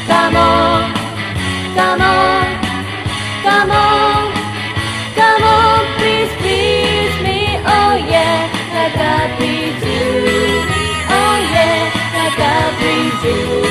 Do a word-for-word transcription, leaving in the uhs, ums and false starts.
Come on, come on, come on, come on, please, please me. Oh yeah, like I please you. Oh yeah, like I please you.